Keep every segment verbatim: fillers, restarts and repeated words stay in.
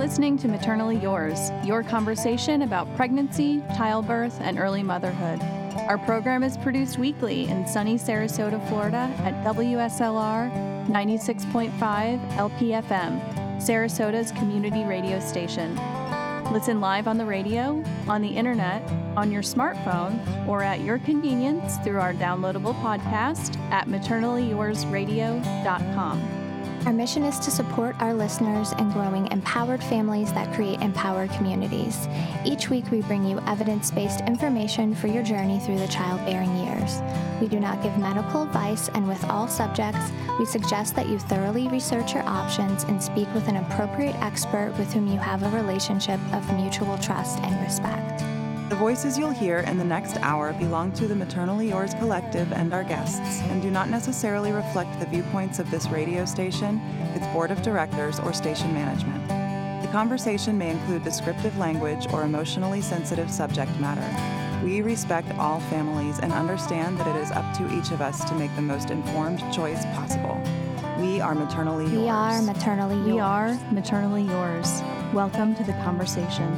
listening to Maternally Yours, your conversation about pregnancy, childbirth, and early motherhood. Our program is produced weekly in sunny Sarasota, Florida at W S L R ninety-six point five L P F M, Sarasota's community radio station. Listen live on the radio, on the internet, on your smartphone, or at your convenience through our downloadable podcast at maternally yours radio dot com. Our mission is to support our listeners in growing empowered families that create empowered communities. Each week we bring you evidence-based information for your journey through the childbearing years. We do not give medical advice, and with all subjects, we suggest that you thoroughly research your options and speak with an appropriate expert with whom you have a relationship of mutual trust and respect. The voices you'll hear in the next hour belong to the Maternally Yours Collective and our guests, and do not necessarily reflect the viewpoints of this radio station, its board of directors, or station management. The conversation may include descriptive language or emotionally sensitive subject matter. We respect all families and understand that it is up to each of us to make the most informed choice possible. We are Maternally Yours. We are Maternally Yours. We are Maternally Yours. Welcome to the conversation.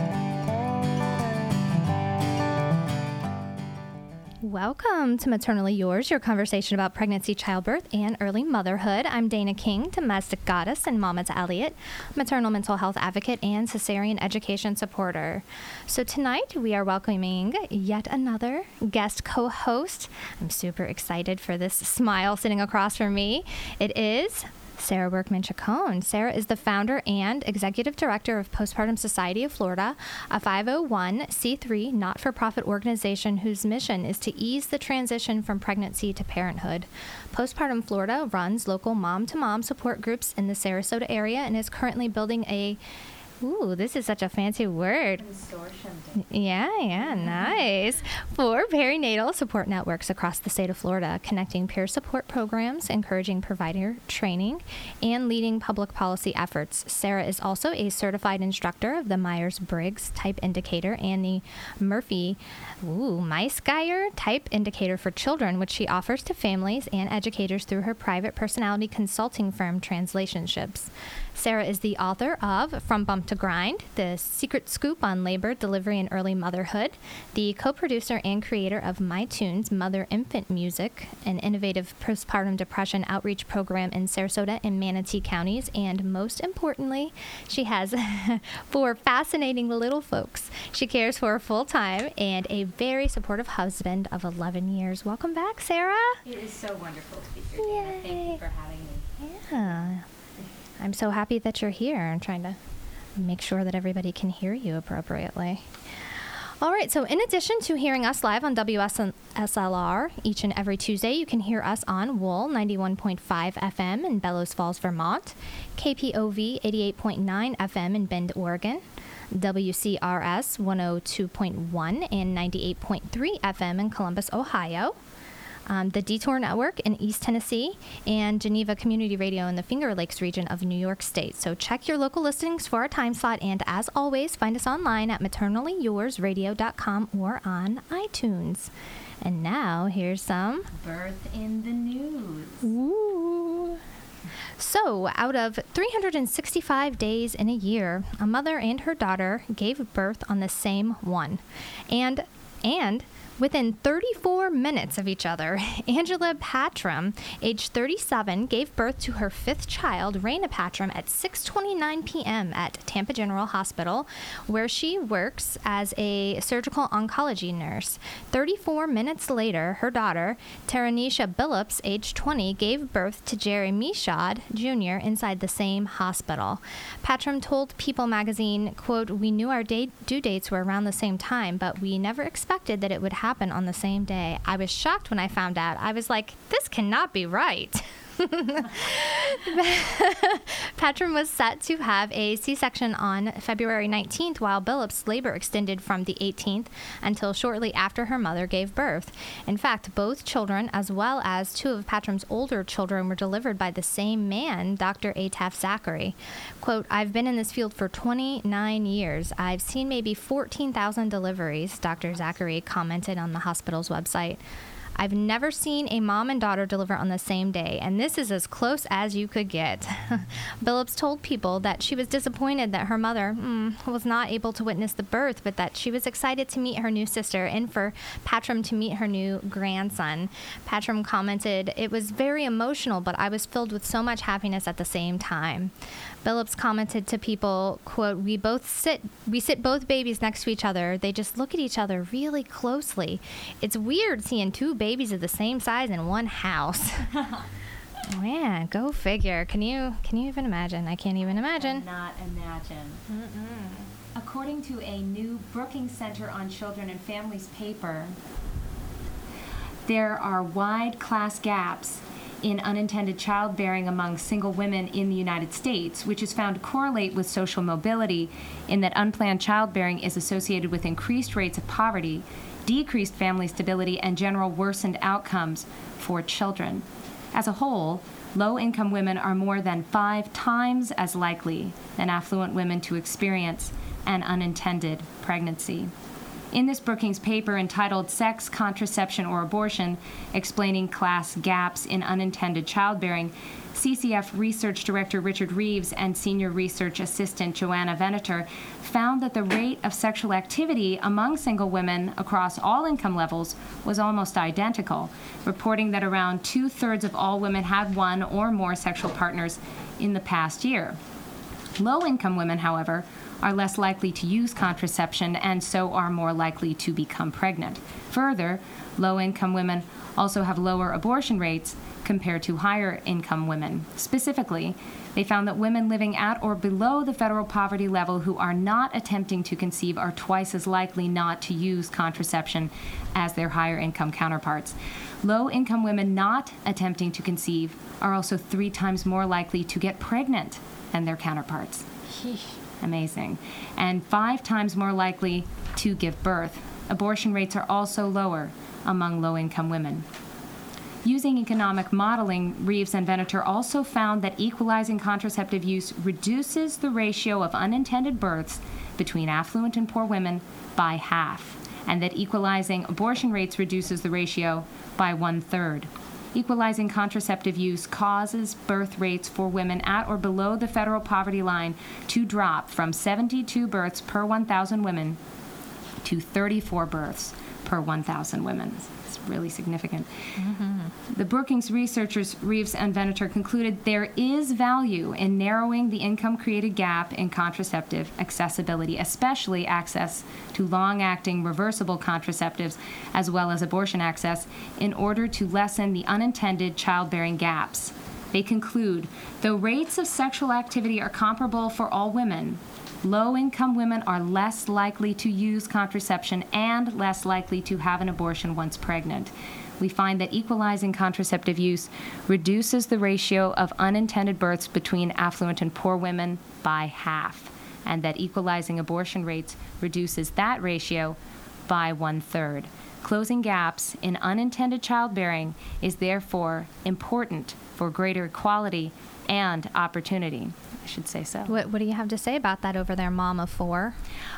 Welcome to Maternally Yours, your conversation about pregnancy, childbirth, and early motherhood. I'm Dana King, domestic goddess and mama to Elliot, maternal mental health advocate and cesarean education supporter. So tonight we are welcoming yet another guest co-host. I'm super excited for this smile sitting across from me. It is Sarah Workman-Chacon. Sarah is the founder and executive director of Postpartum Society of Florida, a five oh one c three not-for-profit organization whose mission is to ease the transition from pregnancy to parenthood. Postpartum Florida runs local mom-to-mom support groups in the Sarasota area and is currently building a Ooh, this is such a fancy word. Consortium. Yeah, yeah, nice. For perinatal support networks across the state of Florida, connecting peer support programs, encouraging provider training, and leading public policy efforts. Sarah is also a certified instructor of the Myers-Briggs Type Indicator and the Murphy ooh, Meisgeier Type Indicator for Children, which she offers to families and educators through her private personality consulting firm, Translationships. Sarah is the author of From Bump to Grind, The Secret Scoop on Labor, Delivery, and Early Motherhood, the co-producer and creator of My Tunes, Mother-Infant Music, an innovative postpartum depression outreach program in Sarasota and Manatee counties, and most importantly, she has four fascinating little folks she cares for full-time, and a very supportive husband of eleven years. Welcome back, Sarah. It is so wonderful to be here, Dana. Thank you for having me. Yeah. I'm so happy that you're here. I'm trying to make sure that everybody can hear you appropriately. All right, so in addition to hearing us live on W S L R each and every Tuesday, you can hear us on Wool ninety-one point five F M in Bellows Falls, Vermont, K P O V eighty-eight point nine F M in Bend, Oregon, W C R S one oh two point one and ninety-eight point three F M in Columbus, Ohio, Um, the Detour Network in East Tennessee, and Geneva Community Radio in the Finger Lakes region of New York State. So check your local listings for our time slot, and as always, find us online at maternally yours radio dot com or on iTunes. And now, here's some Birth in the news. Ooh. So, out of three hundred sixty-five days in a year, a mother and her daughter gave birth on the same one. And, and... Within thirty-four minutes of each other, Angela Patram, age thirty-seven, gave birth to her fifth child, Raina Patram, at six twenty-nine p.m. at Tampa General Hospital, where she works as a surgical oncology nurse. thirty-four minutes later, her daughter, Taranisha Billups, age twenty, gave birth to Jerry Michaud, Junior, inside the same hospital. Patram told People magazine, quote, "We knew our day- due dates were around the same time, but we never expected that it would happen on the same day. I was shocked when I found out. I was like, this cannot be right." Patram was set to have a C-section on February nineteenth, while Billups' labor extended from the eighteenth until shortly after her mother gave birth. In fact, both children, as well as two of Patram's older children, were delivered by the same man, Doctor Ataf Zachary. Quote, "I've been in this field for twenty-nine years. I've seen maybe fourteen thousand deliveries," Doctor Zachary commented on the hospital's website. I've never seen a mom and daughter deliver on the same day, and this is as close as you could get. Billups told People that she was disappointed that her mother mm, was not able to witness the birth, but that she was excited to meet her new sister and for Patram to meet her new grandson. Patram commented, "It was very emotional, but I was filled with so much happiness at the same time." Billups commented to People, quote, we both sit, we sit both babies next to each other. They just look at each other really closely. It's weird seeing two babies of the same size in one house. Man, go figure. Can you can you even imagine? I can't even imagine. I cannot imagine. Mm-mm. According to a new Brookings Center on Children and Families paper, there are wide class gaps in unintended childbearing among single women in the United States, which is found to correlate with social mobility in that unplanned childbearing is associated with increased rates of poverty, decreased family stability, and general worsened outcomes for children. As a whole, low-income women are more than five times as likely than affluent women to experience an unintended pregnancy. In this Brookings paper entitled Sex, Contraception, or Abortion, Explaining Class Gaps in Unintended Childbearing, C C F Research Director Richard Reeves and Senior Research Assistant Joanna Venator found that the rate of sexual activity among single women across all income levels was almost identical, reporting that around two-thirds of all women had one or more sexual partners in the past year. Low-income women, however, are less likely to use contraception and so are more likely to become pregnant. Further, low-income women also have lower abortion rates compared to higher-income women. Specifically, they found that women living at or below the federal poverty level who are not attempting to conceive are twice as likely not to use contraception as their higher-income counterparts. Low-income women not attempting to conceive are also three times more likely to get pregnant than their counterparts. Amazing. And five times more likely to give birth. Abortion rates are also lower among low-income women. Using economic modeling, Reeves and Venator also found that equalizing contraceptive use reduces the ratio of unintended births between affluent and poor women by half, and that equalizing abortion rates reduces the ratio by one-third. Equalizing contraceptive use causes birth rates for women at or below the federal poverty line to drop from seventy-two births per one thousand women to thirty-four births per one thousand women. It's really significant. Mm-hmm. The Brookings researchers, Reeves and Venator, concluded there is value in narrowing the income-created gap in contraceptive accessibility, especially access to long-acting reversible contraceptives, as well as abortion access, in order to lessen the unintended childbearing gaps. They conclude, though rates of sexual activity are comparable for all women, low-income women are less likely to use contraception and less likely to have an abortion once pregnant. We find that equalizing contraceptive use reduces the ratio of unintended births between affluent and poor women by half, and that equalizing abortion rates reduces that ratio by one-third. Closing gaps in unintended childbearing is therefore important for greater equality and opportunity. I should say so. What, what do you have to say about that over there, mom of four?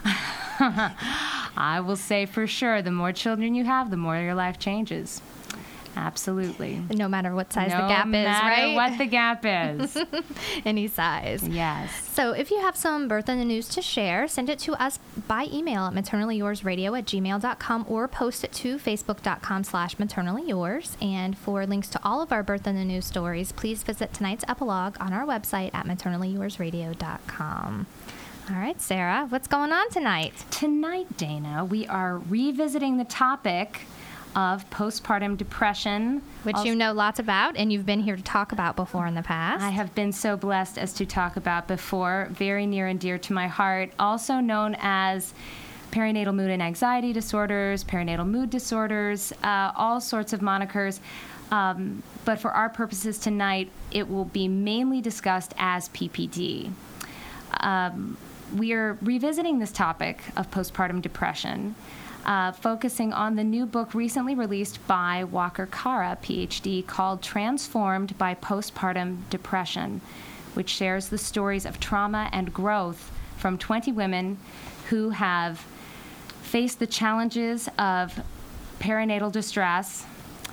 I will say for sure, the more children you have, the more your life changes. Absolutely. No matter what size no the gap is, right? No matter what the gap is. Any size. Yes. So if you have some birth in the news to share, send it to us by email at maternallyoursradio at gmail dot com or post it to facebook.com slash maternallyyours. And for links to all of our birth in the news stories, please visit tonight's epilogue on our website at maternallyyoursradio dot com. All right, Sarah, what's going on tonight? Tonight, Dana, we are revisiting the topic of postpartum depression. Which also, you know lots about and you've been here to talk about before in the past. I have been so blessed as to talk about before, very near and dear to my heart, also known as perinatal mood and anxiety disorders, perinatal mood disorders, uh, all sorts of monikers. Um, but for our purposes tonight, it will be mainly discussed as P P D. Um, we are revisiting this topic of postpartum depression, Uh, focusing on the new book recently released by Walker Kara, P H D, called Transformed by Postpartum Depression, which shares the stories of trauma and growth from twenty women who have faced the challenges of perinatal distress,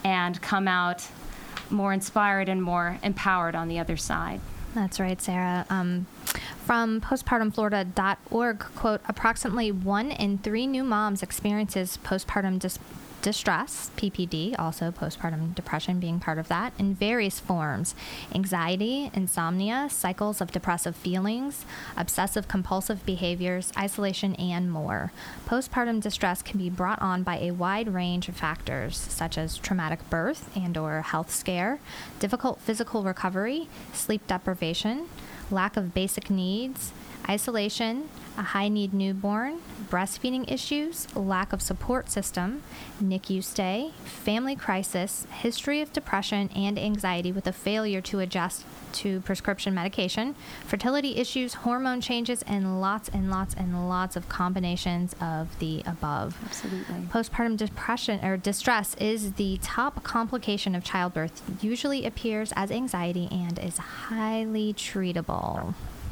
and come out more inspired and more empowered on the other side. That's right, Sarah. Um, from postpartum florida dot org, quote, approximately one in three new moms experiences postpartum dis- distress, P P D, also postpartum depression being part of that, in various forms: anxiety, insomnia, cycles of depressive feelings, obsessive compulsive behaviors, isolation, and more. Postpartum distress can be brought on by a wide range of factors, such as traumatic birth and or health scare, difficult physical recovery, sleep deprivation, lack of basic needs, isolation, a high-need newborn, breastfeeding issues, lack of support system, N I C U stay, family crisis, history of depression and anxiety with a failure to adjust to prescription medication, fertility issues, hormone changes, and lots and lots and lots of combinations of the above. Absolutely. Postpartum depression or distress is the top complication of childbirth, usually appears as anxiety, and is highly treatable.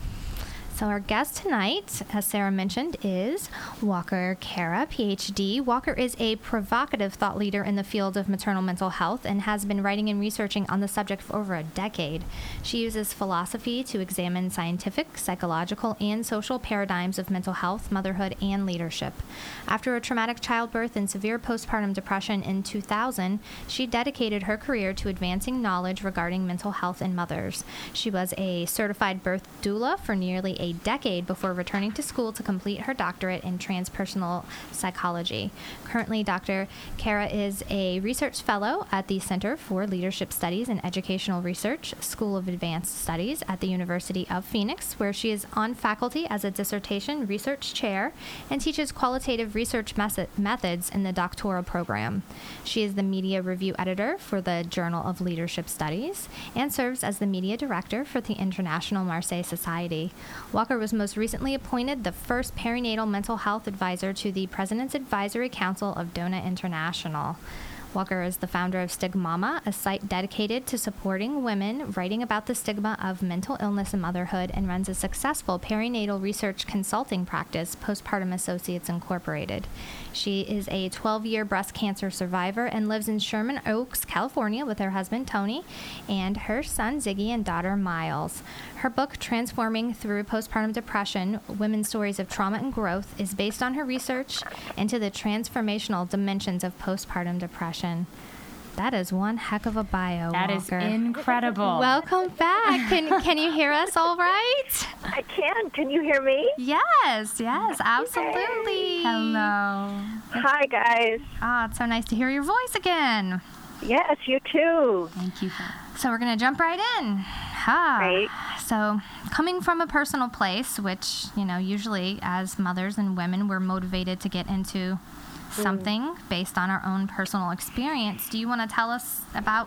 So our guest tonight, as Sarah mentioned, is Walker Kara, P H D. Walker is a provocative thought leader in the field of maternal mental health and has been writing and researching on the subject for over a decade. She uses philosophy to examine scientific, psychological, and social paradigms of mental health, motherhood, and leadership. After a traumatic childbirth and severe postpartum depression in two thousand, she dedicated her career to advancing knowledge regarding mental health in mothers. She was a certified birth doula for nearly a decade before returning to school to complete her doctorate in transpersonal psychology. Currently, Doctor Kara is a research fellow at the Center for Leadership Studies and Educational Research, School of Advanced Studies at the University of Phoenix, where she is on faculty as a dissertation research chair and teaches qualitative research mes- methods in the doctoral program. She is the media review editor for the Journal of Leadership Studies and serves as the media director for the International Marseille Society. Walker was most recently appointed the first perinatal mental health advisor to the President's Advisory Council of DONA International. Walker is the founder of Stigmama, a site dedicated to supporting women writing about the stigma of mental illness and motherhood, and runs a successful perinatal research consulting practice, Postpartum Associates Incorporated. She is a twelve-year breast cancer survivor and lives in Sherman Oaks, California, with her husband, Tony, and her son, Ziggy, and daughter, Miles. Her book, Transforming Through Postpartum Depression, Women's Stories of Trauma and Growth, is based on her research into the transformational dimensions of postpartum depression. That is one heck of a bio, That Walker. is incredible. Welcome back. Can can you hear us all right? I can. Can you hear me? Yes, yes, absolutely. Hello. Hi, guys. Ah, it's so nice to hear your voice again. Yes, you too. Thank you. So we're going to jump right in. Ha. Right. So coming from a personal place, which, you know, usually as mothers and women, we're motivated to get into something mm. based on our own personal experience. Do you want to tell us about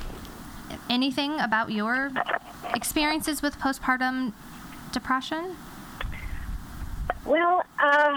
anything about your experiences with postpartum depression? Well, uh,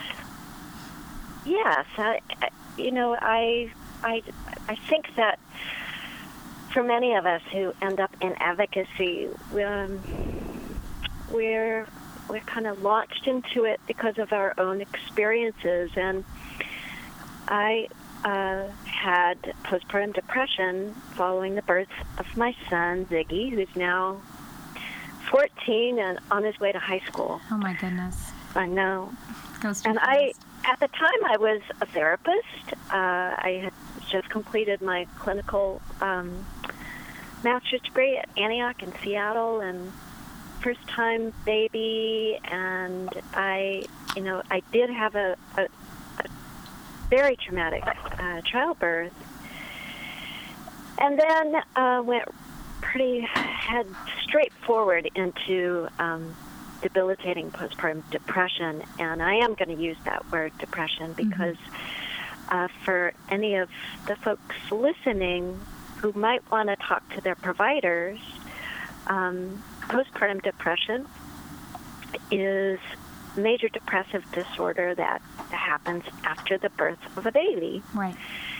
yes. I, you know, I, I, I think that for many of us who end up in advocacy, um, we're we're kind of launched into it because of our own experiences. And I uh, had postpartum depression following the birth of my son, Ziggy, who's now fourteen and on his way to high school. Oh, my goodness. I know. Goes too and fast. I, at the time, I was a therapist. Uh, I had just completed my clinical um, master's degree at Antioch in Seattle, and first-time baby, and I, you know, I did have a, a, a very traumatic uh, childbirth, and then uh, went pretty head straight forward into um, debilitating postpartum depression, and I am going to use that word depression because mm-hmm. uh, for any of the folks listening who might want to talk to their providers, um, postpartum depression is major depressive disorder that happens after the birth of a baby. Right.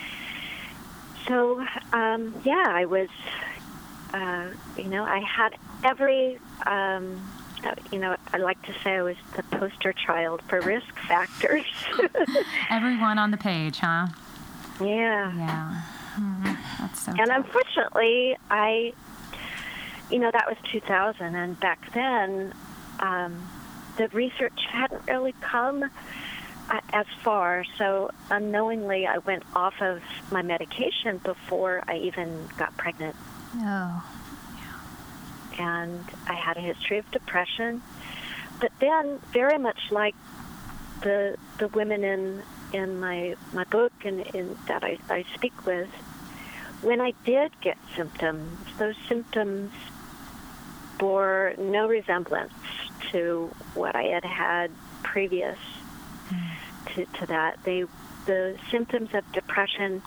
So, um, yeah, I was, uh, you know, I had every, um, uh, you know, I like to say I was the poster child for risk factors. Everyone on the page, huh? Yeah. Yeah. Mm, that's so And tough. unfortunately, I, you know, that was two thousand, and back then, um, the research hadn't really come uh, as far, so unknowingly I went off of my medication before I even got pregnant. Oh. And I had a history of depression, but then very much like the the women in in my my book and in that I, I speak with, when I did get symptoms, those symptoms bore no resemblance to what I had had previous mm. to, to that. They the symptoms of depression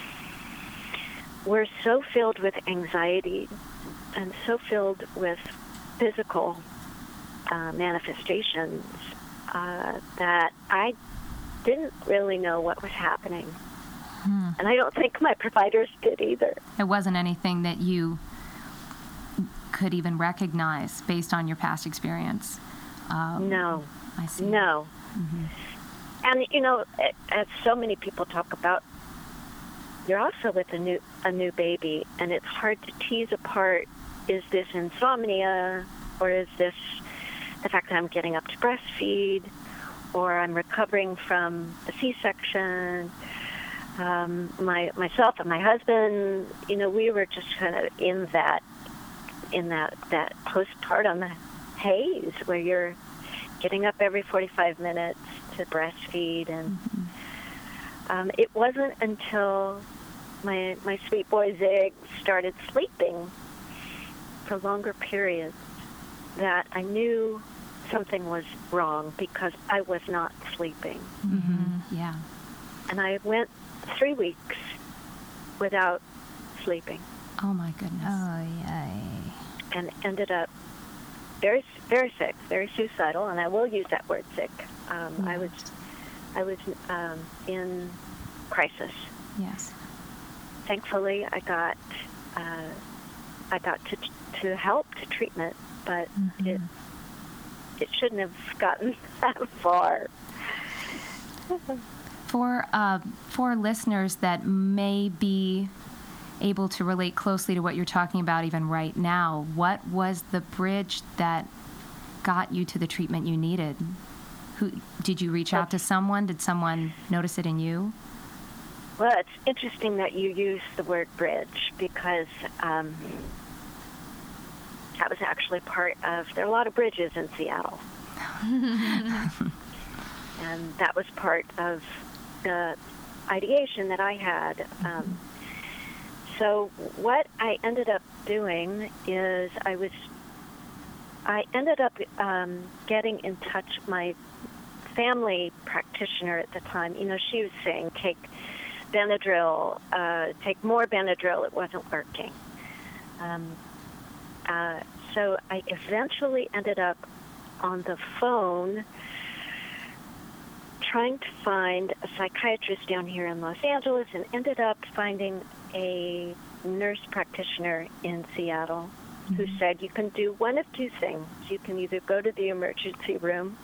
were so filled with anxiety and so filled with physical uh, manifestations uh, that I didn't really know what was happening. Hmm. And I don't think my providers did either. It wasn't anything that you could even recognize based on your past experience. Um, no. I see. No. Mm-hmm. And, you know, as so many people talk about, you're also with a new a new baby, and it's hard to tease apart, is this insomnia, or is this the fact that I'm getting up to breastfeed, or I'm recovering from a C-section. Um, my myself and my husband, you know, we were just kind of in that in that that postpartum haze where you're getting up every forty-five minutes to breastfeed, and mm-hmm. um, it wasn't until my my sweet boy Zig started sleeping for longer periods that I knew something was wrong, because I was not sleeping. Mm-hmm. Yeah. And I went three weeks without sleeping. Oh, my goodness. Oh, yay. And ended up very, very sick, very suicidal, and I will use that word sick. Um, yes. I was, I was um, in crisis. Yes. Thankfully, I got, uh, I got to to help, to treatment, but mm-hmm. it it shouldn't have gotten that far. For uh, for listeners that may be able to relate closely to what you're talking about even right now, what was the bridge that got you to the treatment you needed? Who did you reach out to someone? Did someone notice it in you? Well, it's interesting that you use the word bridge, because um, that was actually part of, there are a lot of bridges in Seattle. And that was part of the ideation that I had. Um, so what I ended up doing is I was, I ended up um, getting in touch with my family practitioner at the time. You know, she was saying, take Benadryl, uh, take more Benadryl. It wasn't working. Um, uh, so I eventually ended up on the phone trying to find a psychiatrist down here in Los Angeles, and ended up finding a nurse practitioner in Seattle mm-hmm. who said you can do one of two things. You can either go to the emergency room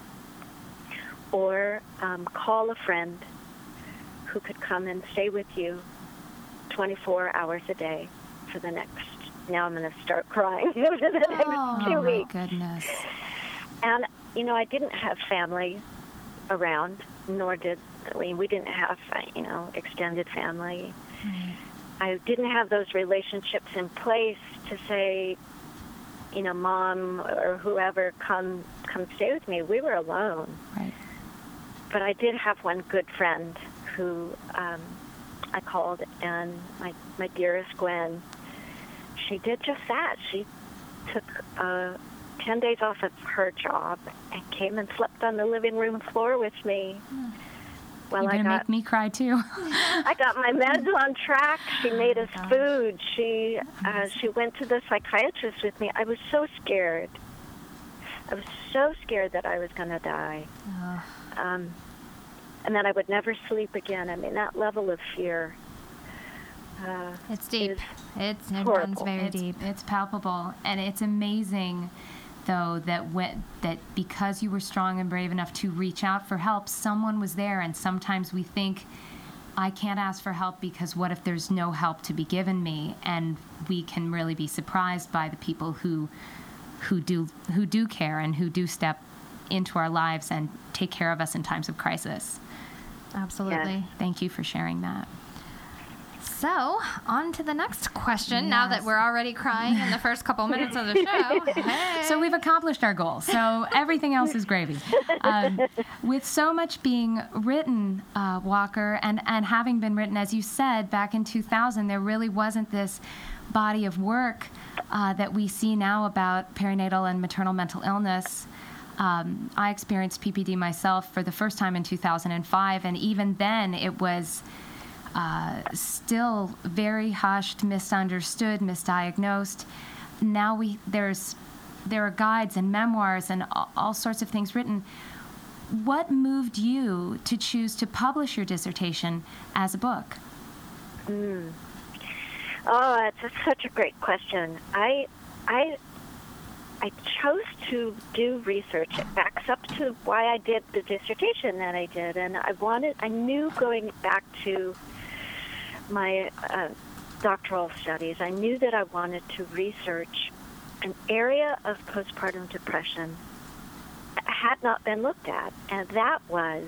or um, call a friend who could come and stay with you twenty-four hours a day for the next, now I'm going to start crying, for the next oh, two my weeks. Goodness. And, you know, I didn't have family around, nor did we, we didn't have, you know, extended family. Mm. I didn't have those relationships in place to say, you know, Mom or whoever, come come stay with me. We were alone. Right. But I did have one good friend who um, I called, and my, my dearest Gwen, she did just that. She took uh, ten days off of her job and came and slept on the living room floor with me. Mm. Well, You're I going to make me cry, too. I got my meds on track. She made us oh food. She uh, she went to the psychiatrist with me. I was so scared. I was so scared that I was going to die. Oh. Um, and that I would never sleep again. I mean, that level of fear. Uh, it's deep. It's, it runs very it's, deep. It's palpable. And it's amazing, though, that when, that because you were strong and brave enough to reach out for help, someone was there. And sometimes we think I can't ask for help because what if there's no help to be given me? And we can really be surprised by the people who who do who do care and who do step into our lives and take care of us in times of crisis. Absolutely. Yeah. Thank you for sharing that. So, on to the next question, Yes. now that we're already crying in the first couple minutes of the show. Hey. So we've accomplished our goal. So everything else is gravy. Um, with so much being written, uh, Walker, and, and having been written, as you said, back in two thousand, there really wasn't this body of work uh, that we see now about perinatal and maternal mental illness. Um, I experienced P P D myself for the first time in two thousand five, and even then it was uh, still very hushed, misunderstood, misdiagnosed. Now we there's there are guides and memoirs and all, all sorts of things written. What moved you to choose to publish your dissertation as a book? Mm. Oh, that's such a great question. I, I, I chose to do research. It backs up to why I did the dissertation that I did, and I wanted. I knew going back to my uh, doctoral studies, I knew that I wanted to research an area of postpartum depression that had not been looked at, and that was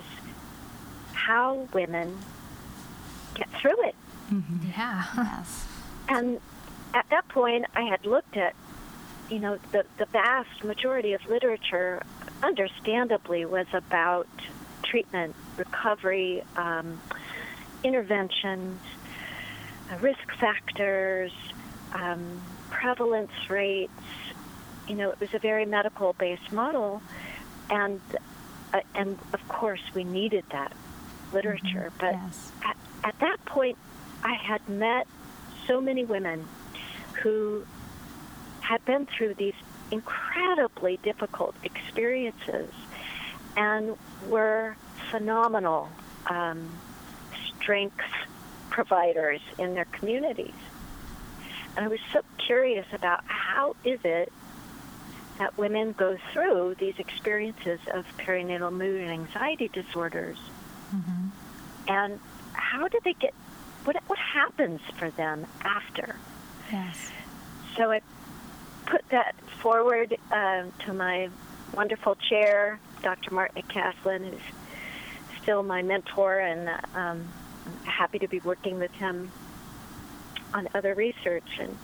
how women get through it. Mm-hmm. Yeah. Yes. And at that point, I had looked at, you know, the, the vast majority of literature, understandably, was about treatment, recovery, um, interventions, uh, risk factors, um, prevalence rates. You know, it was a very medical-based model, and uh, and of course we needed that literature. Mm-hmm. But yes. at, at that point, I had met so many women who had been through these incredibly difficult experiences and were phenomenal um, strength providers in their communities. And I was so curious about how is it that women go through these experiences of perinatal mood and anxiety disorders, Mm-hmm. and how do they get, what what happens for them after? Yes. So I put that forward um, to my wonderful chair, Doctor Martin Caslin, who's still my mentor, and um, I'm happy to be working with him on other research. And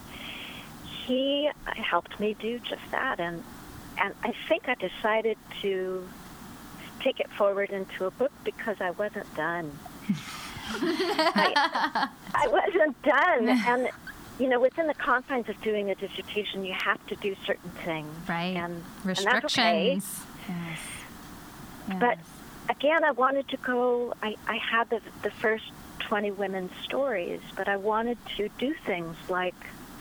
he helped me do just that. And, and I think I decided to take it forward into a book because I wasn't done. I, I wasn't done. And, you know, within the confines of doing a dissertation, you have to do certain things. Right. And, Restrictions. And Yes. Yes. that's okay. But again, I wanted to go, I, I had the, the first twenty women's stories, but I wanted to do things like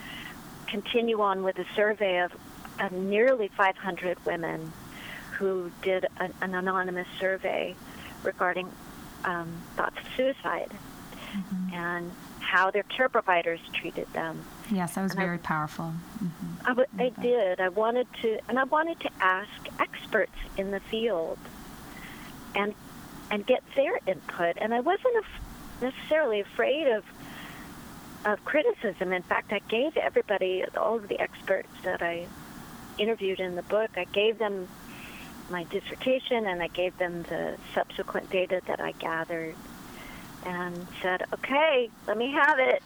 continue on with a survey of, of nearly five hundred women who did an, an anonymous survey regarding um, thoughts of suicide Mm-hmm. and how their care providers treated them. Yes, that was And I- very powerful. Mm-hmm. I, w- I Okay. did. I wanted to, and I wanted to ask experts in the field and and get their input. And I wasn't af- necessarily afraid of of criticism. In fact, I gave everybody, all of the experts that I interviewed in the book, I gave them my dissertation and I gave them the subsequent data that I gathered and said, okay, let me have it.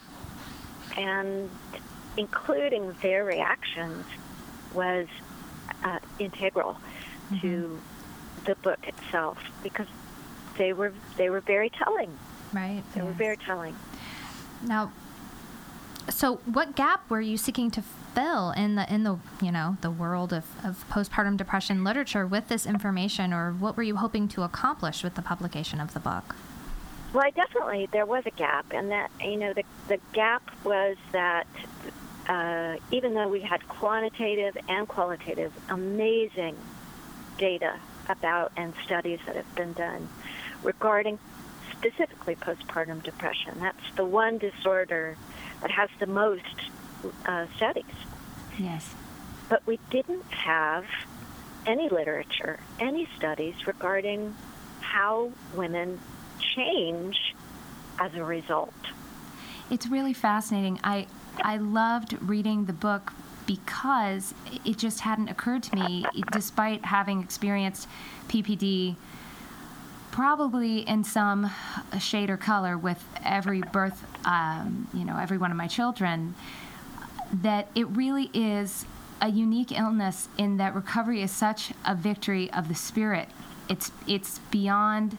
And including their reactions was uh, integral Mm-hmm. to the book itself because they were they were very telling. Right. They were Yes. very telling. Now, so what gap were you seeking to fill in the in the you know the world of, of postpartum depression literature with this information, or what were you hoping to accomplish with the publication of the book? Well, I definitely, there was a gap, and that, you know, the, the gap was that uh, even though we had quantitative and qualitative amazing data about and studies that have been done regarding specifically postpartum depression, that's the one disorder that has the most uh, studies. Yes. But we didn't have any literature, any studies regarding how women change as a result. It's really fascinating. I I loved reading the book because it just hadn't occurred to me, despite having experienced P P D probably in some shade or color with every birth, um, you know, every one of my children, that it really is a unique illness in that recovery is such a victory of the spirit. It's it's beyond,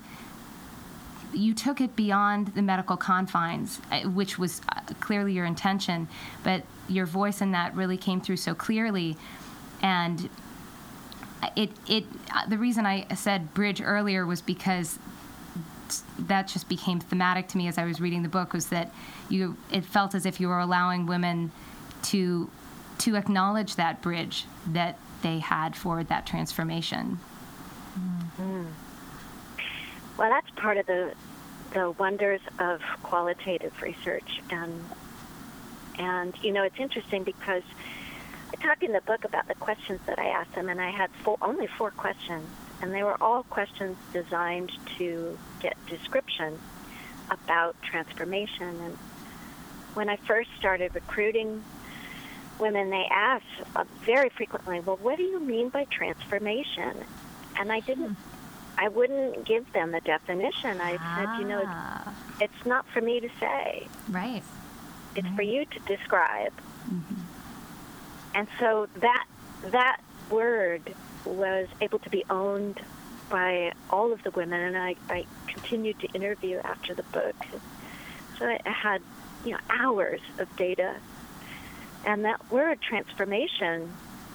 you took it beyond the medical confines, which was clearly your intention, but your voice in that really came through so clearly. And it it the reason I said bridge earlier was because that just became thematic to me as I was reading the book, was that you it felt as if you were allowing women to to acknowledge that bridge that they had for that transformation. Mm. Well, that's part of the the wonders of qualitative research, and and you know, it's interesting because I talk in the book about the questions that I asked them, and I had four, only four questions, and they were all questions designed to get description about transformation. And when I first started recruiting women, they asked uh, very frequently, well, what do you mean by transformation? And I didn't, I wouldn't give them the definition. I ah. said, you know, it's, it's not for me to say. Right. It's right. for you to describe. Mm-hmm. And so that that word was able to be owned by all of the women, and I, I continued to interview after the book. So I had, you know, hours of data. And that word, transformation,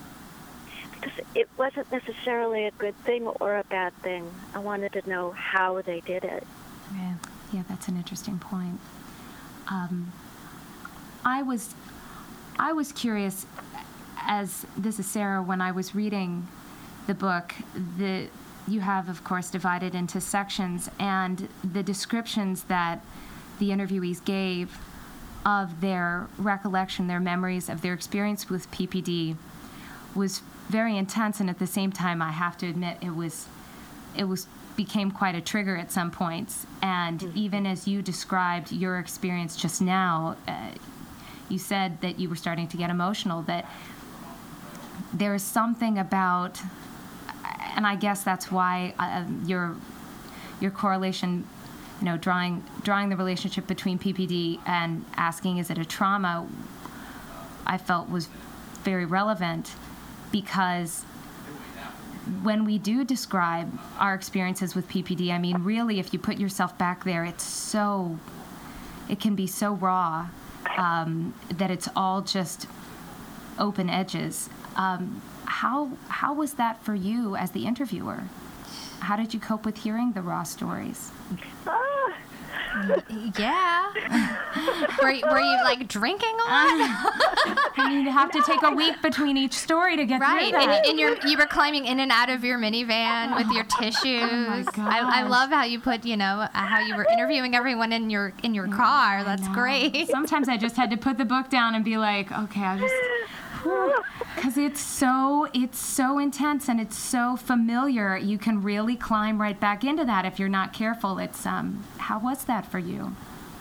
because it wasn't necessarily a good thing or a bad thing. I wanted to know how they did it. Yeah, yeah, that's an interesting point. Um, I was, I was curious, as this is Sarah, when I was reading the book, the you have, of course, divided into sections, and the descriptions that the interviewees gave of their recollection, their memories of their experience with P P D was very intense, and at the same time, I have to admit, it was it was became quite a trigger at some points. And mm-hmm. even as you described your experience just now, uh, you said that you were starting to get emotional, that there is something about, and I guess that's why uh, your your correlation, you know, drawing drawing the relationship between P P D and asking, is it a trauma, I felt was very relevant, because when we do describe our experiences with P P D, I mean, really, if you put yourself back there, it's so, it can be so raw um, that it's all just open edges. Um, how how was that for you as the interviewer? How did you cope with hearing the raw stories? Ah. Yeah. were, you, were you like drinking a lot? I mean, you have to take a week between each story to get right. through that. And, and you're, you were climbing in and out of your minivan with your tissues. Oh my gosh. I, I love how you put, you know, how you were interviewing everyone in your in your car. That's great. Sometimes I just had to put the book down and be like, okay, I'll just... Because it's so it's so intense and it's so familiar. You can really climb right back into that if you're not careful. It's um, how was that for you?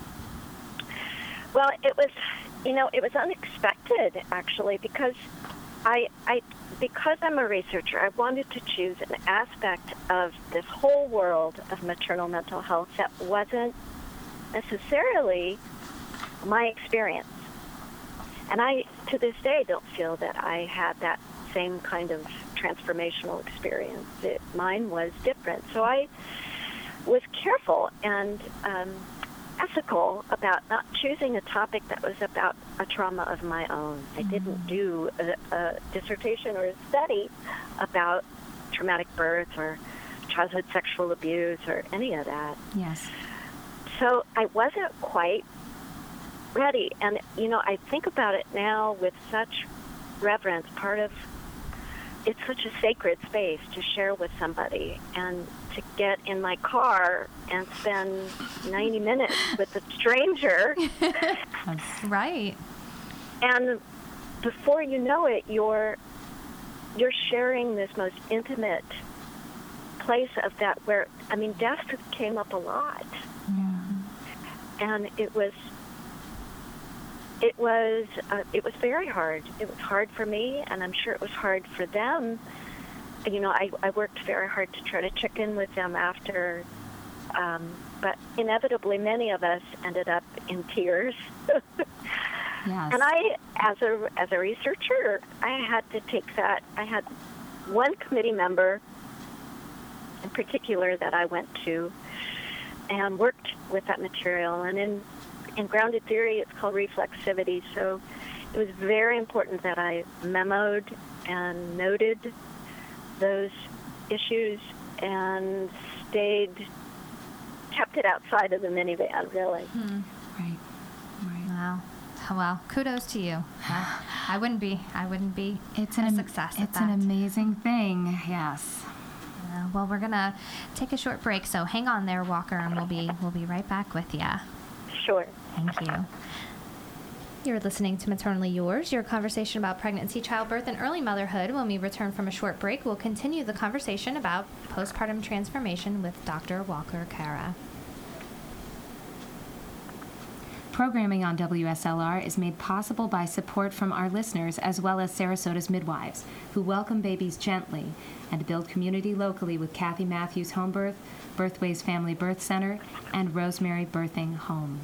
Well, it was, you know, it was unexpected actually, because I I because I'm a researcher, I wanted to choose an aspect of this whole world of maternal mental health that wasn't necessarily my experience. And I, to this day, don't feel that I had that same kind of transformational experience. It, mine was different. So I was careful and um, ethical about not choosing a topic that was about a trauma of my own. I mm-hmm. didn't do a, a dissertation or a study about traumatic birth or childhood sexual abuse or any of that. Yes. So I wasn't quite ready. And, you know, I think about it now with such reverence. Part of it's such a sacred space to share with somebody, and to get in my car and spend ninety minutes with a stranger. Right. And before you know it, you're you're sharing this most intimate place of that, where, I mean, death came up a lot. Yeah. and it was it was uh, it was very hard. It was hard for me, and I'm sure it was hard for them. You know, I, I worked very hard to try to check in with them after, um, but inevitably many of us ended up in tears. Yes. And I, as a as a researcher, I had to take that. I had one committee member in particular that I went to and worked with that material. And in in grounded theory, it's called reflexivity. So it was very important that I memoed and noted those issues and stayed, kept it outside of the minivan, really. Hmm. Right. Right. Wow. Well, kudos to you. I, I wouldn't be. I wouldn't be. It's a an success. It's at an that. amazing thing. Yes. Uh, well, we're gonna take a short break, so hang on there, Walker, and we'll be we'll be right back with you. Sure. Thank you. You're listening to Maternally Yours, your conversation about pregnancy, childbirth, and early motherhood. When we return from a short break, we'll continue the conversation about postpartum transformation with Doctor Walker Kara. Programming on W S L R is made possible by support from our listeners as well as Sarasota's midwives, who welcome babies gently and build community locally with Kathy Matthews Home Birth, Birthways Family Birth Center, and Rosemary Birthing Home.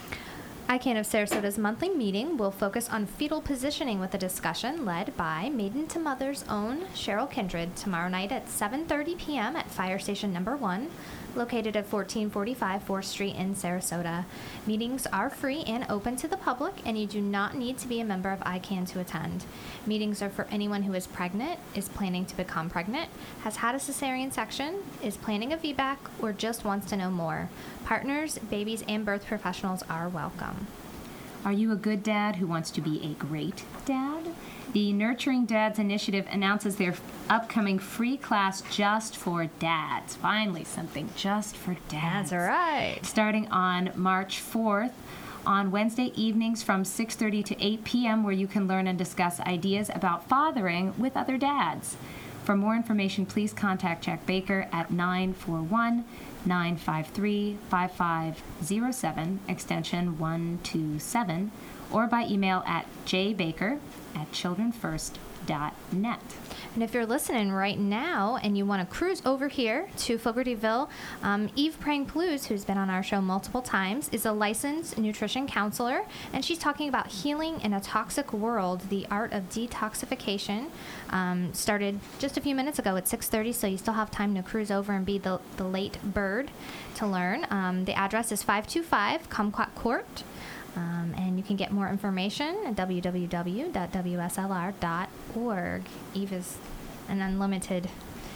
I CAN of Sarasota's monthly meeting will focus on fetal positioning with a discussion led by Maiden to Mother's own Cheryl Kindred tomorrow night at seven thirty p.m. at Fire Station Number one, located at fourteen forty-five fourth Street in Sarasota. Meetings are free and open to the public, and you do not need to be a member of I CAN to attend. Meetings are for anyone who is pregnant, is planning to become pregnant, has had a cesarean section, is planning a V BAC, or just wants to know more. Partners, babies, and birth professionals are welcome. Are you a good dad who wants to be a great dad? The Nurturing Dads Initiative announces their upcoming free class just for dads. Finally, something just for dads. That's right. Starting on March fourth, on Wednesday evenings from six thirty to eight p.m., where you can learn and discuss ideas about fathering with other dads. For more information, please contact Jack Baker at nine four one, nine five three, five five zero seven, extension one two seven, or by email at jbaker at children first dot net. And if you're listening right now and you want to cruise over here to Fogartyville, um, Eve Prang-Palouse, who's been on our show multiple times, is a licensed nutrition counselor, and she's talking about healing in a toxic world, the art of detoxification. Um, started just a few minutes ago at six thirty, so you still have time to cruise over and be the, the late bird to learn. Um, the address is five two five Kumquat Court. Um, and you can get more information at w w w dot w s l r dot org. Eve is an unlimited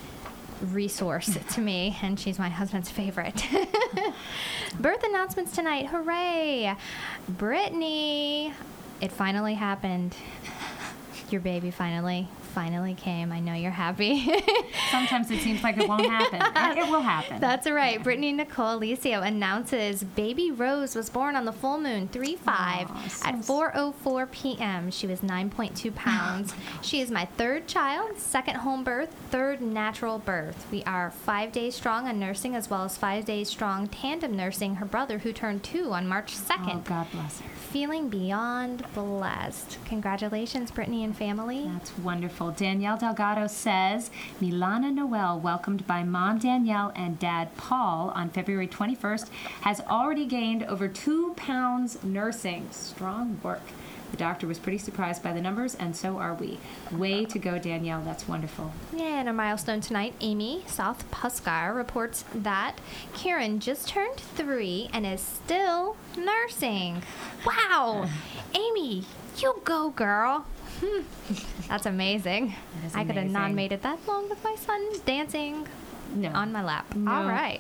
resource to me, and she's my husband's favorite. Birth announcements tonight. Hooray! Brittany, it finally happened. Your baby finally, finally came. I know you're happy. Sometimes it seems like it won't happen. It will happen. That's right. Brittany Nicole Alicio announces baby Rose was born on the full moon, three five, so at four oh four p.m. She was nine point two pounds. She is my third child, second home birth, third natural birth. We are five days strong on nursing, as well as five days strong tandem nursing her brother, who turned two on March second. Oh, God bless her. Feeling beyond blessed. Congratulations, Brittany and family. That's wonderful. Danielle Delgado says, Milana Noel, welcomed by Mom Danielle and Dad Paul on February twenty-first, has already gained over two pounds nursing. Strong work. The doctor was pretty surprised by the numbers, and so are we. Way to go, Danielle. That's wonderful. Yeah, and a milestone tonight, Amy South Puskar reports that Karen just turned three and is still nursing. Wow! Amy, you go, girl. That's amazing. That is I could have not amazing. made it that long with my son dancing No. on my lap. No. All right.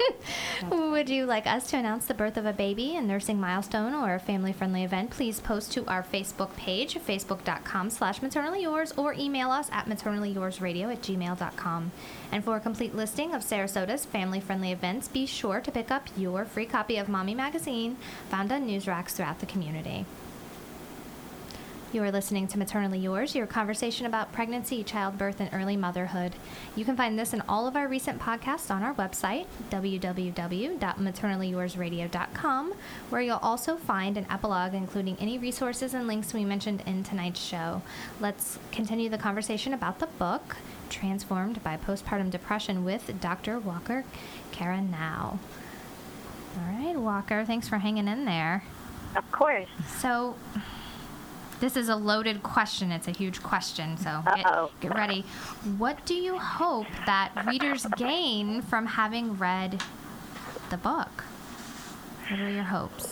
Would you like us to announce the birth of a baby, a nursing milestone, or a family-friendly event? Please post to our Facebook page, facebook.com slash maternally yours, or email us at maternallyyoursradio at gmail dot com. And for a complete listing of Sarasota's family-friendly events, be sure to pick up your free copy of Mommy Magazine, found on news racks throughout the community. You are listening to Maternally Yours, your conversation about pregnancy, childbirth, and early motherhood. You can find this and all of our recent podcasts on our website, w w w dot maternally yours radio dot com, where you'll also find an epilogue including any resources and links we mentioned in tonight's show. Let's continue the conversation about the book, Transformed by Postpartum Depression, with Doctor Walker Caranow. All right, Walker, thanks for hanging in there. Of course. So, this is a loaded question. It's a huge question, so get, get ready. What do you hope that readers gain from having read the book? What are your hopes?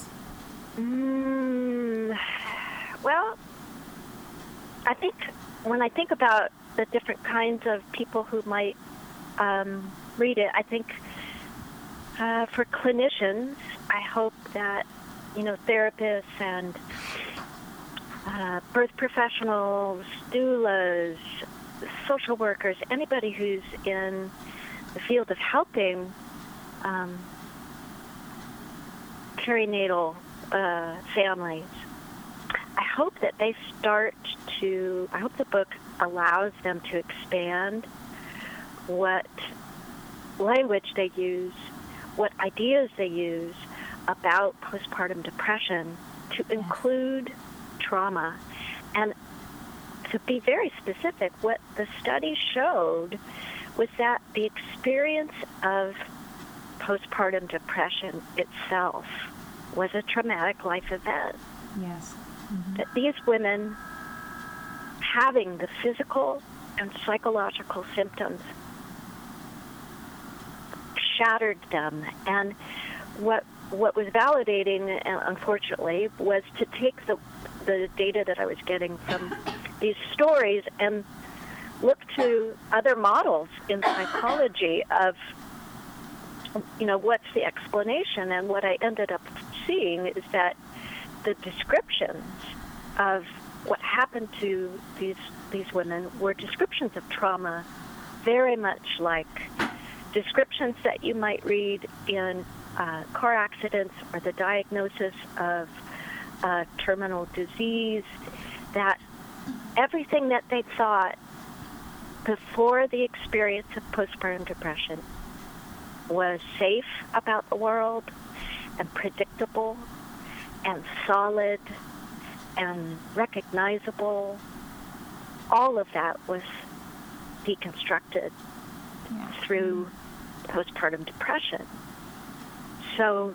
Mm, well, I think when I think about the different kinds of people who might um, read it, I think uh, for clinicians, I hope that, you know, therapists and Uh, birth professionals, doulas, social workers, anybody who's in the field of helping um, perinatal uh, families, I hope that they start to, I hope the book allows them to expand what language they use, what ideas they use about postpartum depression to include trauma. And to be very specific, what the study showed was that the experience of postpartum depression itself was a traumatic life event. Yes. Mm-hmm. That these women having the physical and psychological symptoms shattered them. And what what was validating, unfortunately, was to take the the data that I was getting from these stories and look to other models in psychology of, you know, what's the explanation. And what I ended up seeing is that the descriptions of what happened to these these women were descriptions of trauma, very much like descriptions that you might read in uh, car accidents or the diagnosis of uh, terminal disease, that everything that they thought before the experience of postpartum depression was safe about the world and predictable and solid and recognizable, all of that was deconstructed yeah. through postpartum depression. So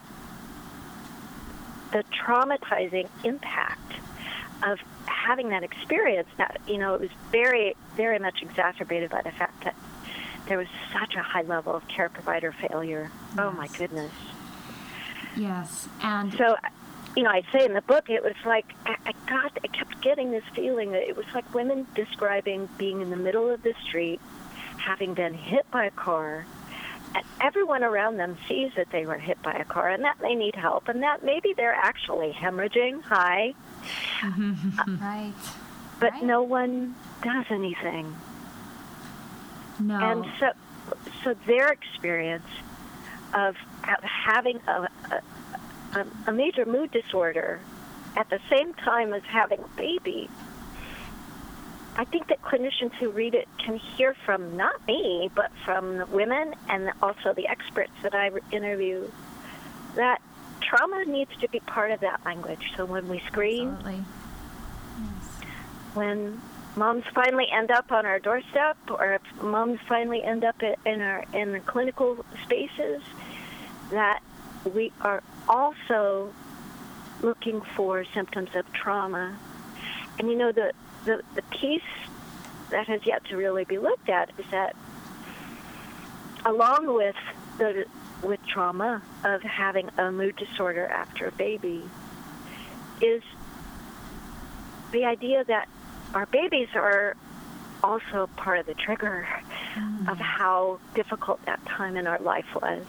the traumatizing impact of having that experience, that, you know, it was very, very much exacerbated by the fact that there was such a high level of care provider failure. Yes. Oh, my goodness. Yes. And so, you know, I say in the book, it was like, I, I got, I kept getting this feeling that it was like women describing being in the middle of the street, having been hit by a car, and everyone around them sees that they were hit by a car and that they need help and that maybe they're actually hemorrhaging. Hi. Right. But right. no one does anything. No. And so, so their experience of having a, a, a major mood disorder at the same time as having a baby, I think that clinicians who read it can hear from not me, but from the women and also the experts that I interview, that trauma needs to be part of that language. So when we screen, Absolutely. Yes. when moms finally end up on our doorstep, or if moms finally end up in our in the clinical spaces, that we are also looking for symptoms of trauma. And you know, the The, the piece that has yet to really be looked at is that along with the with trauma of having a mood disorder after a baby is the idea that our babies are also part of the trigger mm. of how difficult that time in our life was.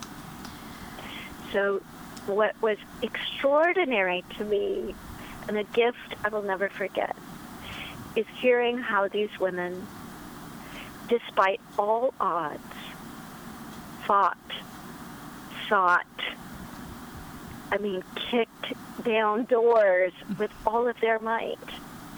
So what was extraordinary to me, and a gift I will never forget, is hearing how these women, despite all odds, fought, sought, I mean, kicked down doors with all of their might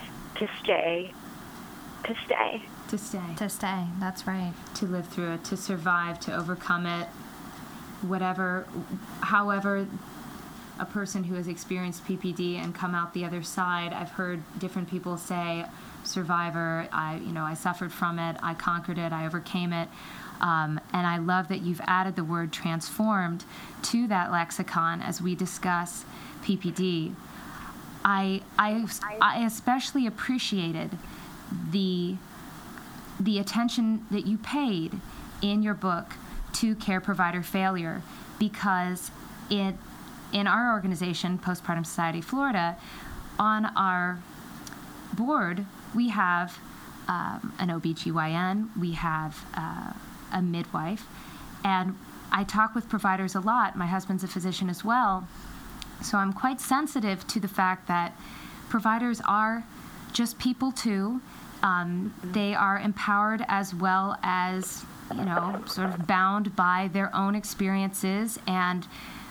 stay, to stay. To stay. To stay, that's right. To live through it, to survive, to overcome it, whatever, however a person who has experienced P P D and come out the other side, I've heard different people say, survivor, I, you know, I suffered from it, I conquered it, I overcame it. Um, and I love that you've added the word transformed to that lexicon as we discuss P P D. I, I, I especially appreciated the, the attention that you paid in your book to care provider failure, because it, in our organization, Postpartum Society Florida, on our board, we have um, an O B G Y N, we have uh, a midwife, and I talk with providers a lot. My husband's a physician as well, so I'm quite sensitive to the fact that providers are just people too. Um, they are empowered as well as, you know, sort of bound by their own experiences and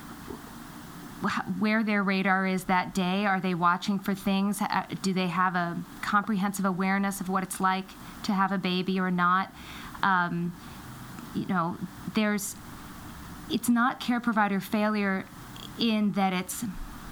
where their radar is that day. Are they watching for things? Do they have a comprehensive awareness of what it's like to have a baby or not? Um, you know, there's, it's not care provider failure in that it's,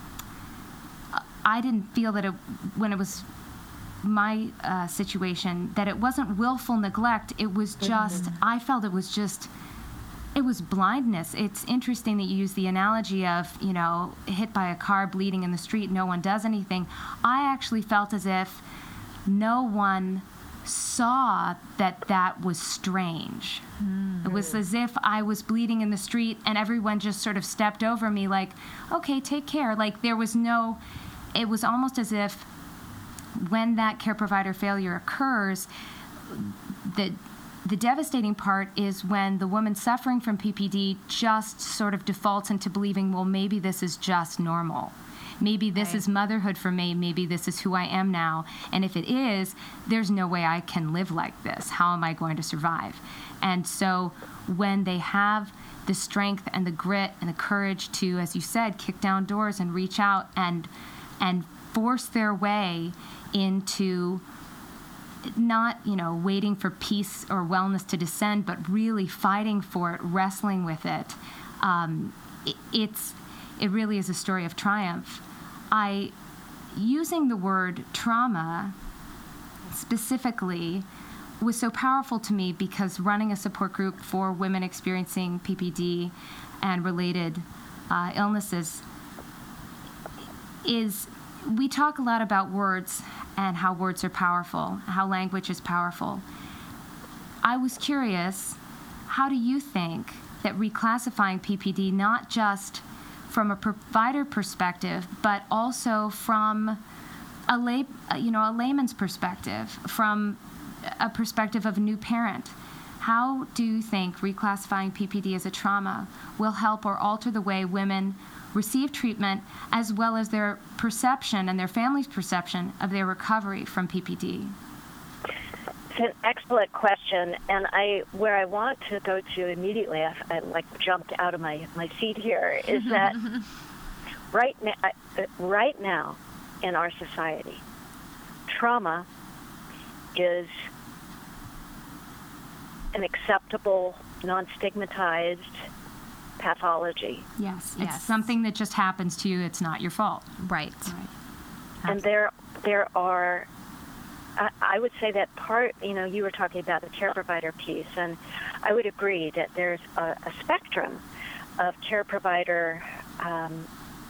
I didn't feel that it, when it was my uh, situation, that it wasn't willful neglect. It was just, mm-hmm. I felt it was just, it was blindness. It's interesting that you use the analogy of, you know, hit by a car, bleeding in the street, no one does anything. I actually felt as if no one saw that that was strange. Mm. It was as if I was bleeding in the street and everyone just sort of stepped over me like, okay, take care. Like there was no, it was almost as if when that care provider failure occurs, the The devastating part is when the woman suffering from P P D just sort of defaults into believing, well, maybe this is just normal. Maybe this right. is motherhood for me. Maybe this is who I am now. And if it is, there's no way I can live like this. How am I going to survive? And so when they have the strength and the grit and the courage to, as you said, kick down doors and reach out and and force their way into not, you know, waiting for peace or wellness to descend, but really fighting for it, wrestling with it. Um, it it's, it really is a story of triumph. I, using the word trauma specifically was so powerful to me because running a support group for women experiencing P P D and related uh, illnesses is, we talk a lot about words and how words are powerful, how language is powerful. I was curious, how do you think that reclassifying P P D, not just from a provider perspective, but also from a lay, you know, a layman's perspective, from a perspective of a new parent, how do you think reclassifying P P D as a trauma will help or alter the way women receive treatment, as well as their perception and their family's perception of their recovery from P P D? It's an excellent question, and I where I want to go to immediately, I, I like jumped out of my, my seat here, is that right now, right now in our society, trauma is an acceptable, non-stigmatized pathology. Yes, it's yes. something that just happens to you. It's not your fault. Right. right. And there, there are, I, I would say that part, you know, you were talking about the care provider piece, and I would agree that there's a, a spectrum of care provider um,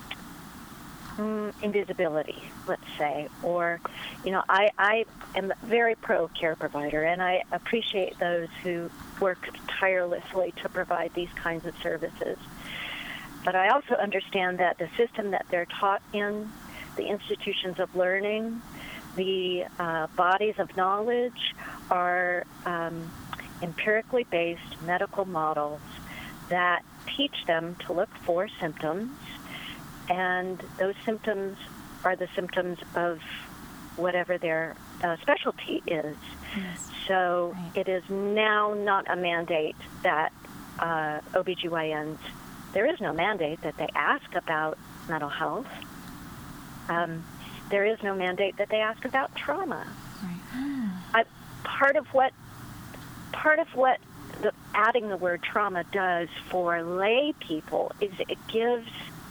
invisibility, let's say, or, you know, I, I am very pro care provider, and I appreciate those who work tirelessly to provide these kinds of services. But I also understand that the system that they're taught in, the institutions of learning, the uh, bodies of knowledge are um, empirically based medical models that teach them to look for symptoms, and those symptoms are the symptoms of whatever their uh, specialty is. Yes. So right. it is now not a mandate that uh, O B G Y Ns, there is no mandate that they ask about mental health. Um, there is no mandate that they ask about trauma. Right. I, part of what part of what the, adding the word trauma does for lay people is it gives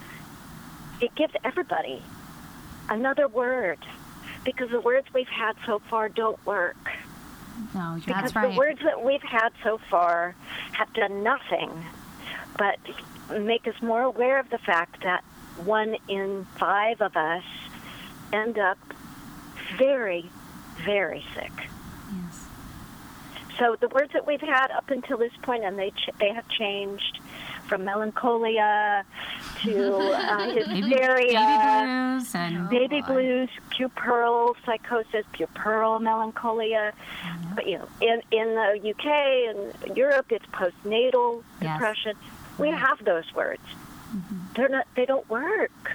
it gives everybody another word, because the words we've had so far don't work. No, because that's right. the words that we've had so far have done nothing but make us more aware of the fact that one in five of us end up very, very sick. Yes. So the words that we've had up until this point, and they ch- they have changed from melancholia to uh, hysteria, baby blues, and baby oh, blues, puerperal psychosis, puerperal melancholia. Mm-hmm. But you know, in in the U K and Europe, it's postnatal Yes. depression. We Right. have those words. Mm-hmm. They're not. They don't work.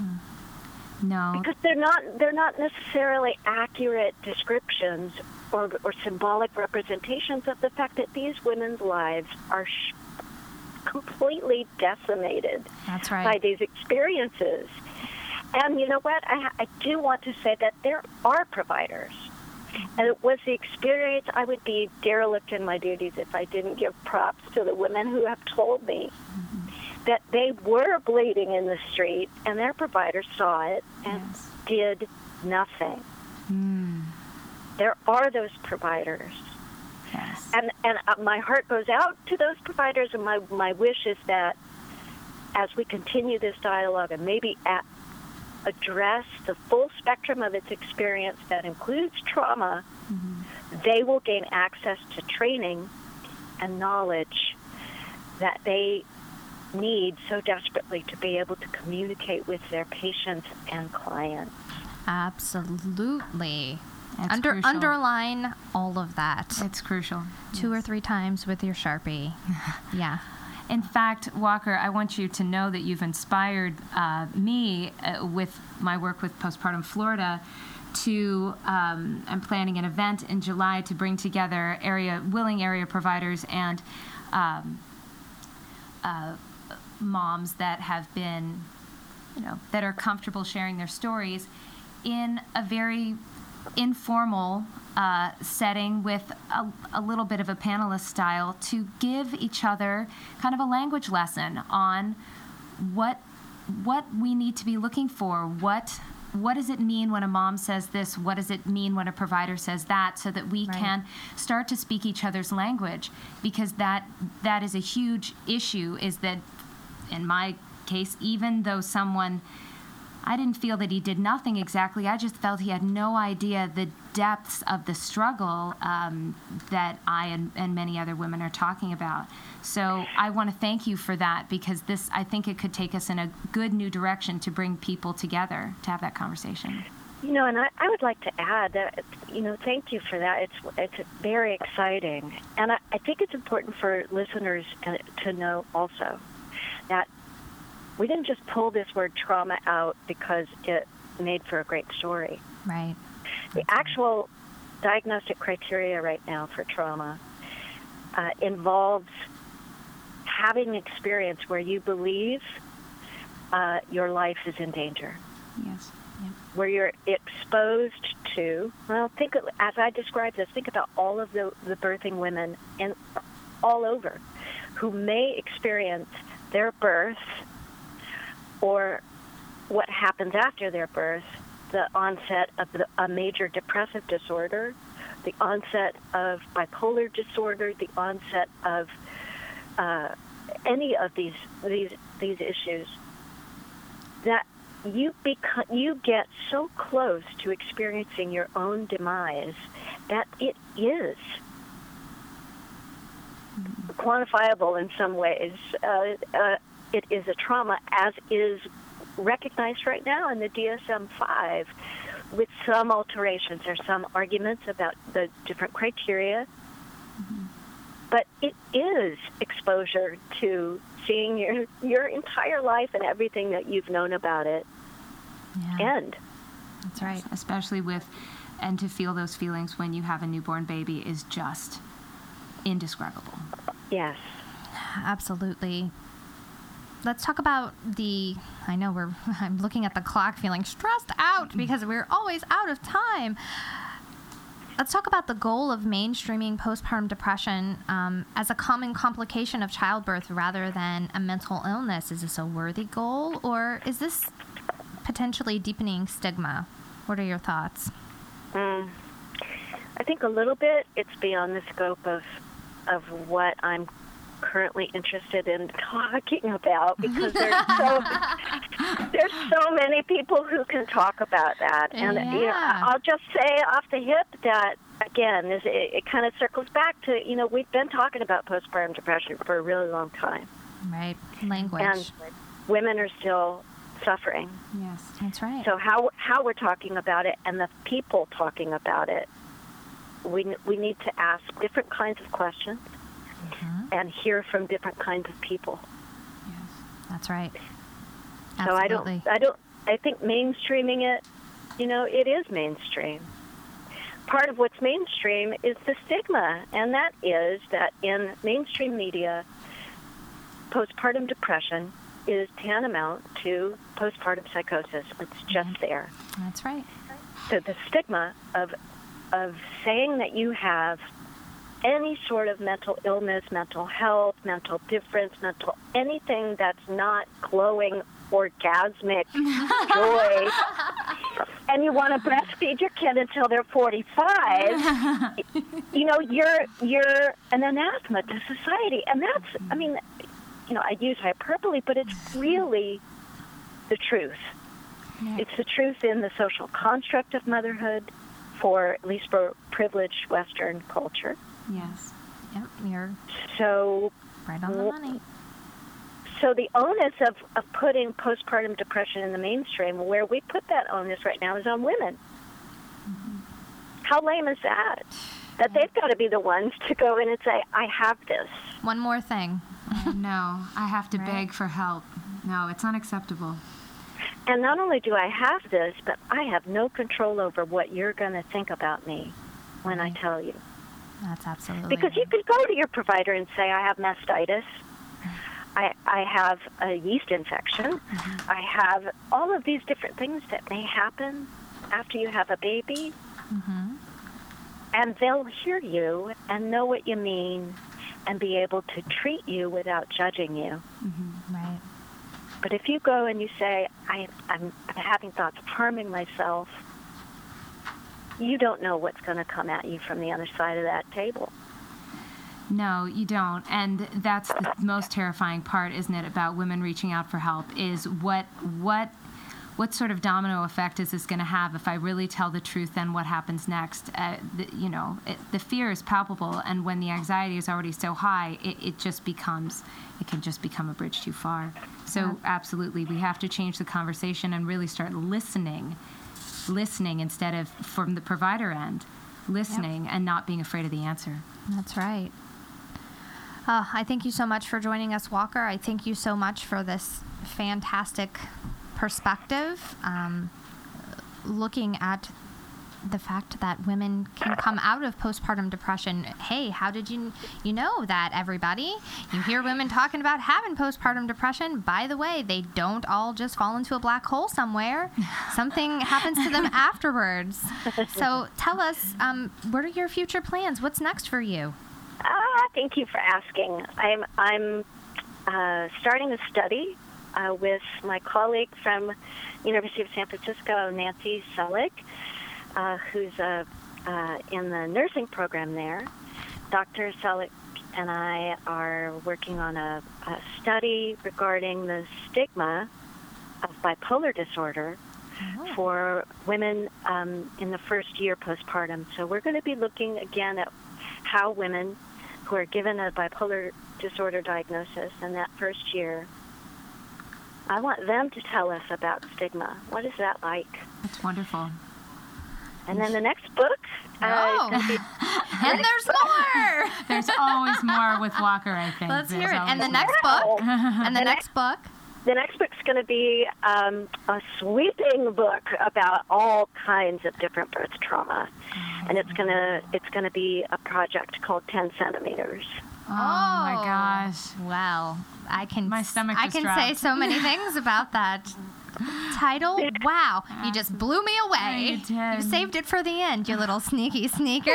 No. Because they're not they're not necessarily accurate descriptions or or symbolic representations of the fact that these women's lives are sh- completely decimated That's by right. these experiences. And you know what? I, I do want to say that there are providers. And it was the experience. I would be derelict in my duties if I didn't give props to the women who have told me that they were bleeding in the street, and their provider saw it and Yes. did nothing. Mm. There are those providers. Yes. And and uh, my heart goes out to those providers, and my, my wish is that as we continue this dialogue and maybe at, address the full spectrum of its experience that includes trauma, Mm-hmm. they will gain access to training and knowledge that they need so desperately to be able to communicate with their patients and clients. Absolutely. It's Under crucial. underline all of that. It's crucial. Two or three times with your Sharpie. Yeah. In fact, Walker, I want you to know that you've inspired uh, me uh, with my work with Postpartum Florida to, um, I'm planning an event in July to bring together area willing area providers and um, uh, moms that have been, you know, that are comfortable sharing their stories in a very informal uh, setting with a, a little bit of a panelist style to give each other kind of a language lesson on what what we need to be looking for. What what does it mean when a mom says this? What does it mean when a provider says that? So that we Right. can start to speak each other's language, because that that is a huge issue. Is that in my case, even though someone, I didn't feel that he did nothing exactly. I just felt he had no idea the depths of the struggle um, that I and, and many other women are talking about. So I want to thank you for that, because this, I think it could take us in a good new direction to bring people together to have that conversation. You know, and I, I would like to add that, you know, thank you for that. It's it's very exciting. And I, I think it's important for listeners uh, to know also that we didn't just pull this word trauma out because it made for a great story. Right. The actual diagnostic criteria right now for trauma uh, involves having experience where you believe uh, your life is in danger, Yes. Yep. where you're exposed to, well, think of, as I described this, think about all of the, the birthing women in, all over who may experience their birth or what happens after their birth, the onset of the, a major depressive disorder, the onset of bipolar disorder, the onset of uh, any of these these these issues, that you become you get so close to experiencing your own demise that it is quantifiable in some ways. Uh, uh, it is a trauma, as is recognized right now in the D S M five, with some alterations. There's some arguments about the different criteria, mm-hmm. but it is exposure to seeing your your entire life and everything that you've known about it Yeah. end. That's right. Especially with, and to feel those feelings when you have a newborn baby is just indescribable. Yes. Absolutely. let's talk about the, I know we're, I'm looking at the clock feeling stressed out because we're always out of time. Let's talk about the goal of mainstreaming postpartum depression um, as a common complication of childbirth rather than a mental illness. Is this a worthy goal, or is this potentially deepening stigma? What are your thoughts? Mm. I think a little bit it's beyond the scope of of what I'm currently interested in talking about, because there's so there's so many people who can talk about that. And yeah. you know, I'll just say off the hip that, again, is it, it kind of circles back to, you know, we've been talking about postpartum depression for a really long time. Right. Language. And women are still suffering. Yes, that's right. So how how we're talking about it and the people talking about it, we we need to ask different kinds of questions. Mm-hmm. And hear from different kinds of people. Yes, that's right. So Absolutely. I don't, I don't, I think mainstreaming it, you know, it is mainstream. Part of what's mainstream is the stigma, and that is that in mainstream media, postpartum depression is tantamount to postpartum psychosis. It's just mm-hmm. there. That's right. So the stigma of of saying that you have any sort of mental illness, mental health, mental difference, mental anything that's not glowing, orgasmic joy, and you want to breastfeed your kid until they're forty-five, you know, you're you're an anathema to society. And that's, I mean, you know, I use hyperbole, but it's really the truth. Yeah. It's the truth in the social construct of motherhood, for at least for privileged Western culture. Yes. Yep, you're so right on the money. So the onus of, of putting postpartum depression in the mainstream, where we put that onus right now, is on women. Mm-hmm. How lame is that? That they've got to be the ones to go in and say, I have this. One more thing. No, I have to right. beg for help. No, it's unacceptable. And not only do I have this, but I have no control over what you're going to think about me when right. I tell you. That's absolutely Because right. you could go to your provider and say, I have mastitis, I, I have a yeast infection, mm-hmm. I have all of these different things that may happen after you have a baby, mm-hmm. and they'll hear you and know what you mean and be able to treat you without judging you. Mm-hmm. Right. But if you go and you say, I, I'm, I'm having thoughts of harming myself, you don't know what's going to come at you from the other side of that table. No, you don't. And that's the most terrifying part, isn't it, about women reaching out for help, is what what what sort of domino effect is this going to have if I really tell the truth, then what happens next? Uh, the, you know, it, the fear is palpable, and when the anxiety is already so high, it, it just becomes, it can just become a bridge too far. So yeah. Absolutely, we have to change the conversation and really start listening listening instead of from the provider end, listening yep. and not being afraid of the answer. That's right. Uh, I thank you so much for joining us, Walker. I thank you so much for this fantastic perspective, um, looking at the fact that women can come out of postpartum depression. Hey, how did you you know that, everybody? You hear women talking about having postpartum depression. By the way, they don't all just fall into a black hole somewhere. Something happens to them afterwards. So tell us, um, what are your future plans? What's next for you? Ah, thank you for asking. I'm I'm uh, starting a study uh, with my colleague from University of San Francisco, Nancy Selig, Uh, who's uh, uh, in the nursing program there. Doctor Selig and I are working on a, a study regarding the stigma of bipolar disorder oh. for women um, in the first year postpartum. So we're going to be looking again at how women who are given a bipolar disorder diagnosis in that first year, I want them to tell us about stigma. What is that like? That's wonderful. And then the next book. Uh, oh. be, and there's more. There's always more with Walker, I think. Let's there's hear it. And the more. next book. And the, the next book. The next book's going to be um, a sweeping book about all kinds of different birth trauma, oh. and it's going to it's going to be a project called ten centimeters. Oh, my gosh. Well, I can My stomach I just can dropped. say so many things about that title. Wow, you just blew me away. You did. You saved it for the end, you little sneaky sneaker.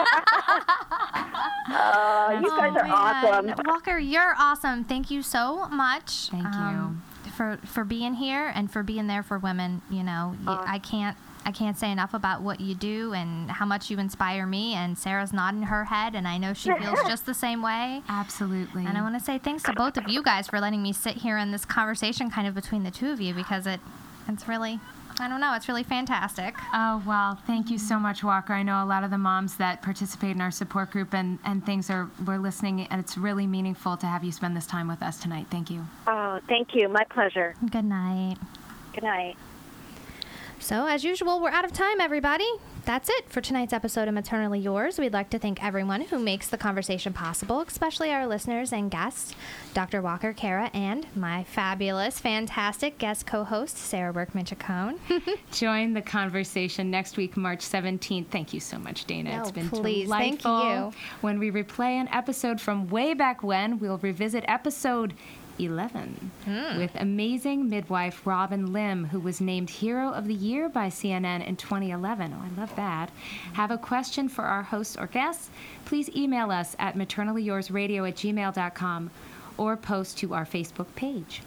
Uh, you guys Oh, are man. awesome. Walker, you're awesome. Thank you so much. Thank um, for for being here and for being there for women. You know, Y- Uh. I can't I can't say enough about what you do and how much you inspire me. And Sarah's nodding her head, and I know she feels just the same way. Absolutely. And I want to say thanks to both of you guys for letting me sit here in this conversation kind of between the two of you, because it it's really, I don't know, it's really fantastic. Oh, well, thank you so much, Walker. I know a lot of the moms that participate in our support group and, and things are, we're listening, and it's really meaningful to have you spend this time with us tonight. Thank you. Oh, thank you. My pleasure. Good night. Good night. So, as usual, we're out of time, everybody. That's it for tonight's episode of Maternally Yours. We'd like to thank everyone who makes the conversation possible, especially our listeners and guests, Doctor Walker Kara, and my fabulous, fantastic guest co-host, Sarah Workman-Chacon. Join the conversation next week, March seventeenth. Thank you so much, Dana. No, It's been please. Thank delightful. you. When we replay an episode from way back when, we'll revisit episode eleven with amazing midwife Robin Lim, who was named Hero of the Year by C N N in twenty eleven. Oh, I love that. Have a question for our hosts or guests? Please email us at maternallyyoursradio at gmail dot com or post to our Facebook page.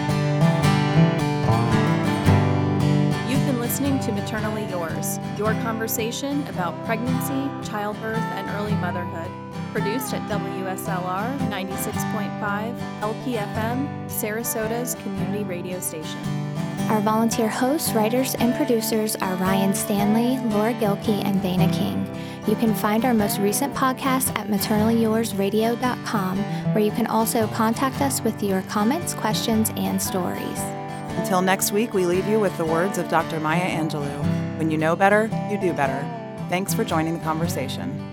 You've been listening to Maternally Yours, your conversation about pregnancy, childbirth, and early motherhood. Produced at W S L R ninety-six point five L P F M, Sarasota's community radio station. Our volunteer hosts, writers, and producers are Ryan Stanley, Laura Gilkey, and Dana King. You can find our most recent podcast at maternally yours radio dot com, where you can also contact us with your comments, questions, and stories. Until next week, we leave you with the words of Doctor Maya Angelou. When you know better, you do better. Thanks for joining the conversation.